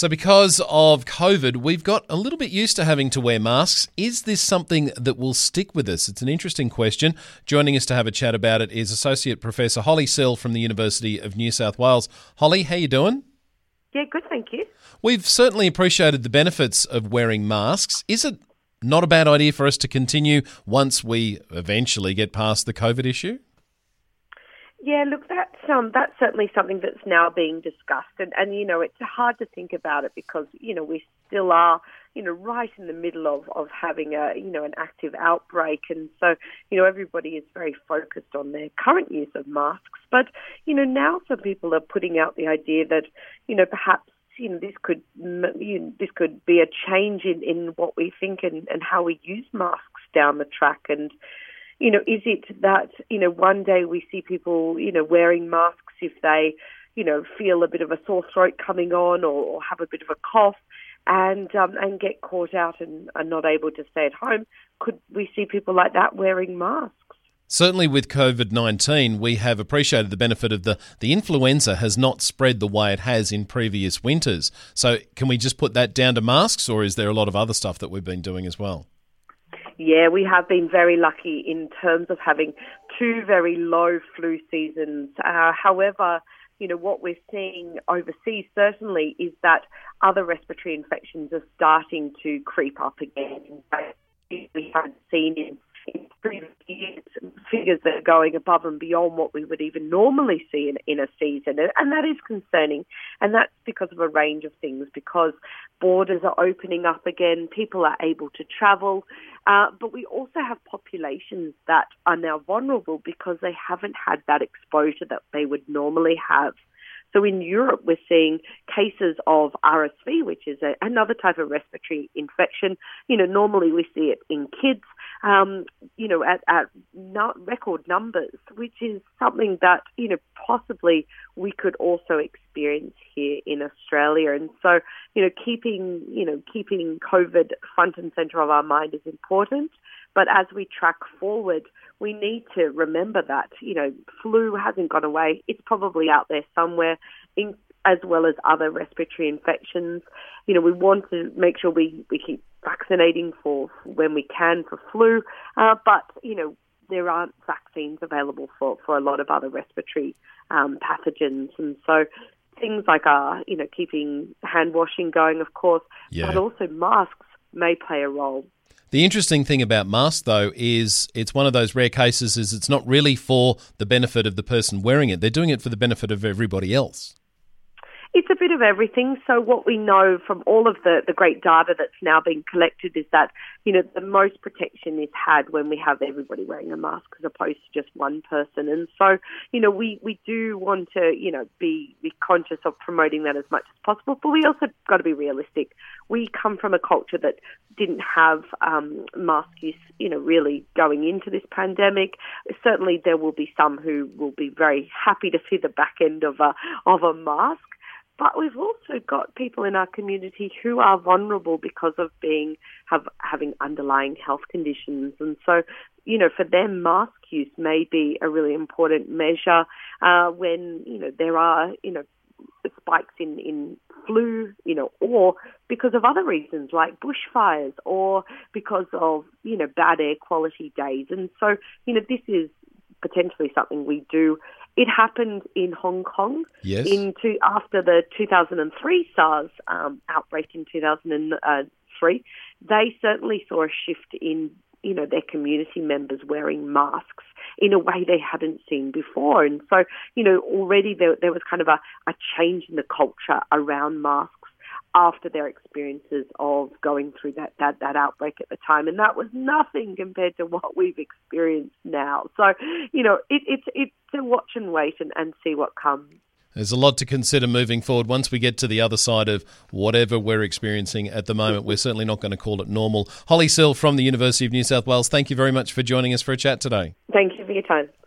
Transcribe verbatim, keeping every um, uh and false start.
So because of COVID, we've got a little bit used to having to wear masks. Is this something that will stick with us? It's an interesting question. Joining us to have a chat about it is Associate Professor Holly Sell from the University of New South Wales. Holly, how you doing? Yeah, good, thank you. We've certainly appreciated the benefits of wearing masks. Is it not a bad idea for us to continue once we eventually get past the COVID issue? Yeah, look, that's um, that's certainly something that's now being discussed, and, and you know, it's hard to think about it because you know we still are you know right in the middle of, of having a you know an active outbreak, and so you know everybody is very focused on their current use of masks. But you know now some people are putting out the idea that you know perhaps you know this could you know, this could be a change in, in what we think and, and how we use masks down the track. And You know, is it that, you know, one day we see people, you know, wearing masks if they, you know, feel a bit of a sore throat coming on or, or have a bit of a cough and um, and get caught out and are not able to stay at home? Could we see people like that wearing masks? Certainly with COVID nineteen, we have appreciated the benefit of the, the influenza has not spread the way it has in previous winters. So can we just put that down to masks, or is there a lot of other stuff that we've been doing as well? Yeah, we have been very lucky in terms of having two very low flu seasons. Uh, however, you know, what we're seeing overseas certainly is that other respiratory infections are starting to creep up again. We haven't seen in, in previous years figures that are going above and beyond what we would even normally see in, in a season. And that is concerning. And that's because of a range of things, because borders are opening up again, people are able to travel, uh, but we also have populations that are now vulnerable because they haven't had that exposure that they would normally have. So in Europe, we're seeing cases of R S V, which is a, another type of respiratory infection. You know, normally we see it in kids, um, you know, at, at not record numbers, which is something that, you know, possibly we could also experience here in Australia. And so, you know, keeping, you know, keeping COVID front and centre of our mind is important. But as we track forward, we need to remember that, you know, flu hasn't gone away. It's probably out there somewhere, in, as well as other respiratory infections. You know, we want to make sure we, we keep vaccinating for when we can for flu. Uh, but, you know, there aren't vaccines available for, for a lot of other respiratory um, pathogens. And so things like, uh, you know, keeping hand washing going, of course, yeah. but also masks may play a role. The interesting thing about masks, though, is it's one of those rare cases is it's not really for the benefit of the person wearing it. They're doing it for the benefit of everybody else. It's a bit of everything. So what we know from all of the, the great data that's now being collected is that, you know, the most protection is had when we have everybody wearing a mask as opposed to just one person. And so, you know, we, we do want to, you know, be, be conscious of promoting that as much as possible, but we also got to be realistic. We come from a culture that didn't have um, mask use, you know, really going into this pandemic. Certainly there will be some who will be very happy to see the back end of a, of a mask. But we've also got people in our community who are vulnerable because of being have having underlying health conditions. And so, you know, for them, mask use may be a really important measure uh, when, you know, there are, you know, spikes in, in flu, you know, or because of other reasons like bushfires or because of, you know, bad air quality days. And so, you know, this is potentially something we do. It happened in Hong Kong yes. into, after the two thousand three SARS um, outbreak in two thousand three. They certainly saw a shift in, you know, their community members wearing masks in a way they hadn't seen before. And so, you know, already there, there was kind of a, a change in the culture around masks after their experiences of going through that, that, that outbreak at the time. And that was nothing compared to what we've experienced now. So, you know, it, it's it's a watch and wait and, and see what comes. There's a lot to consider moving forward. Once we get to the other side of whatever we're experiencing at the moment, we're certainly not going to call it normal. Holly Sell from the University of New South Wales, thank you very much for joining us for a chat today. Thank you for your time.